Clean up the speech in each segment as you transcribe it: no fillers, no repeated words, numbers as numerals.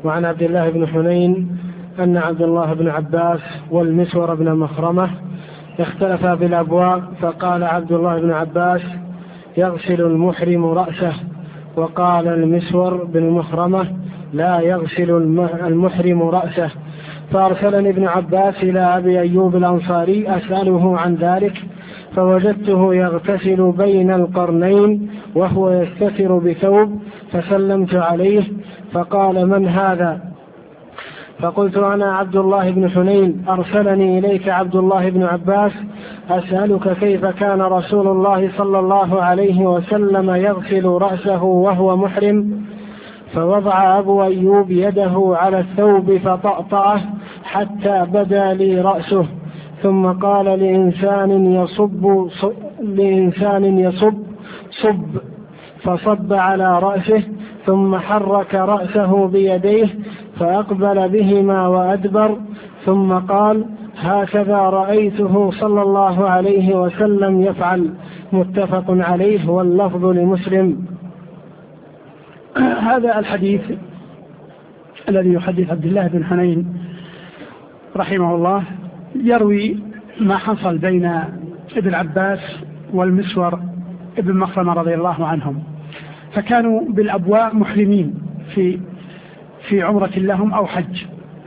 وعن عبد الله بن حنين أن عبد الله بن عباس والمسور بن مخرمة اختلفا بالأبواء، فقال عبد الله بن عباس: يغسل المحرم رأسه، وقال المسور بن مخرمة: لا يغسل المحرم رأسه. فأرسلني ابن عباس إلى أبي أيوب الأنصاري أسأله عن ذلك، فوجدته يغتسل بين القرنين وهو يستتر بثوب، فسلمت عليه فقال: من هذا؟ فقلت: أنا عبد الله بن حنين، أرسلني إليك عبد الله بن عباس أسألك كيف كان رسول الله صلى الله عليه وسلم يغسل رأسه وهو محرم. فوضع أبو أيوب يده على الثوب فطأطأه حتى بدا لي رأسه، ثم قال لإنسان يصب صب، فصب على رأسه، ثم حرك رأسه بيديه فأقبل بهما وأدبر، ثم قال: هكذا رأيته صلى الله عليه وسلم يفعل. متفق عليه، واللفظ لمسلم. هذا الحديث الذي يحدث عبد الله بن حنين رحمه الله يروي ما حصل بين ابن عباس والمسور ابن مخرمة رضي الله عنهم، فكانوا بالأبواء محرمين في عمرة لهم أو حج،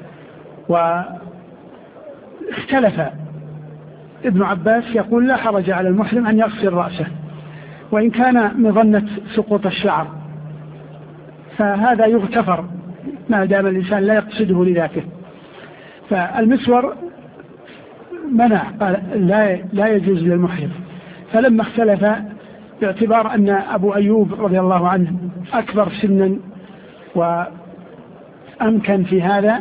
واختلف ابن عباس يقول: لا حرج على المحرم أن يغسل رأسه وإن كان مظنة سقوط الشعر، فهذا يغتفر ما دام الإنسان لا يقصده لذاته. فالمسور منع، قال لا يجوز للمحرم. فلما اختلف باعتبار أن أبو أيوب رضي الله عنه أكبر سنا وأمكن في هذا،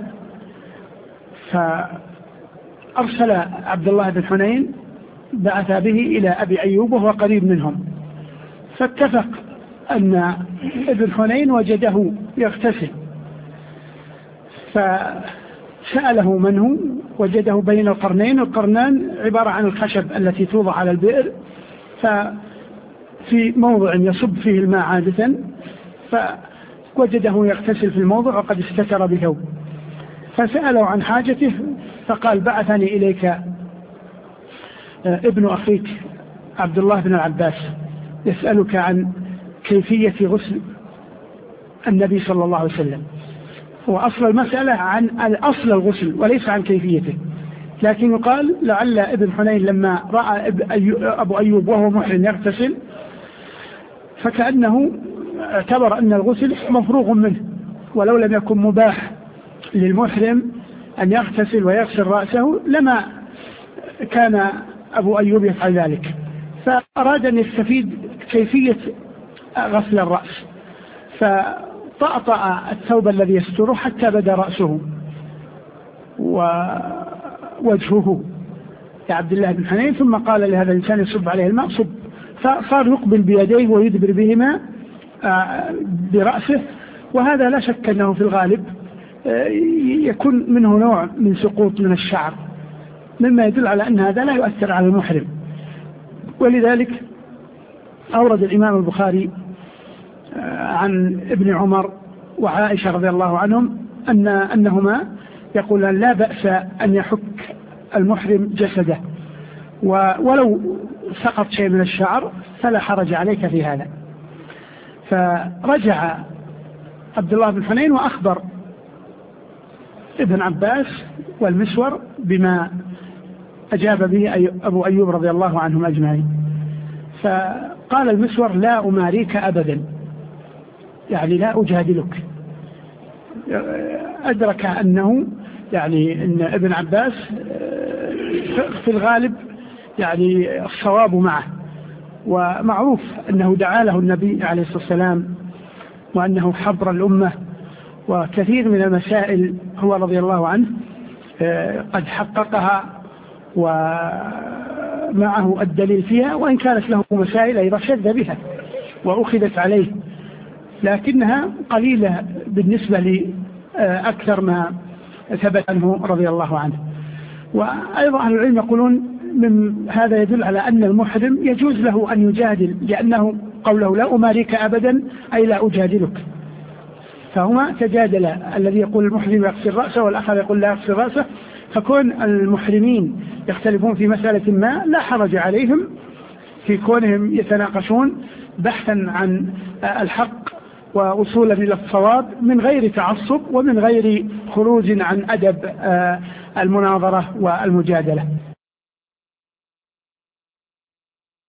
فأرسل عبد الله بن حنين بعث به إلى أبي أيوب وهو قريب منهم، فاتفق أن ابن حنين وجده يغتسل، فسأله من هو، وجده بين القرنين. القرنان عبارة عن الخشب التي توضع على البئر، ففي موضع يصب فيه الماء عادة، فوجده يغتسل في الموضع وقد استتر بثوب، فسأله عن حاجته، فقال: بعثني إليك ابن أخيك عبد الله بن العباس يسألك عن كيفية غسل النبي صلى الله عليه وسلم. وأصل المسألة عن أصل الغسل وليس عن كيفيته، لكن يقال لعل ابن حنين لما رأى أبو أيوب وهو محرم يغتسل، فكأنه اعتبر أن الغسل مفروغ منه، ولو لم يكن مباح للمحرم أن يغتسل ويغسل رأسه لما كان أبو أيوب يفعل ذلك، فأراد أن يستفيد كيفية غسل الرأس، فطأطأ الثوب الذي يستره حتى بدا رأسه ووجهه لعبد الله بن حنين، ثم قال لهذا الإنسان يصب عليه الماء، صب، فصار يقبل بيديه ويدبر بهما برأسه. وهذا لا شك أنه في الغالب يكون منه نوع من سقوط من الشعر، مما يدل على أن هذا لا يؤثر على المحرم. ولذلك أورد الإمام البخاري عن ابن عمر وعائشة رضي الله عنهم أنهما يقولان: لا بأس أن يحك المحرم جسده، ولو سقط شيء من الشعر فلا حرج عليك في هذا. فرجع عبد الله بن حنين وأخبر ابن عباس والمسور بما أجاب به أبو أيوب رضي الله عنهم أجمعين. فقال المسور: لا أماريك أبدا، يعني لا أجادلك. أدرك أنه يعني أن ابن عباس في الغالب يعني الصواب معه، ومعروف أنه دعا له النبي عليه الصلاة والسلام، وأنه حبر الأمة، وكثير من المسائل هو رضي الله عنه قد حققها ومعه الدليل فيها، وإن كانت له مسائل أيضا شد بها وأخذت عليه، لكنها قليلة بالنسبة لأكثر ما ثبت عنه رضي الله عنه. وأيضا أهل العلم يقولون من هذا يدل على أن المحرم يجوز له أن يجادل، لأنه قوله لا أماريك أبدا أي لا أجادلك. فهما تجادلا، الذي يقول المحرم يغسل رأسه والآخر يقول لا يغسل رأسه، فكون المحرمين يختلفون في مسألة ما لا حرج عليهم في كونهم يتناقشون بحثا عن الحق ووصولا إلى الصواب من غير تعصب ومن غير خروج عن أدب المناظرة والمجادلة.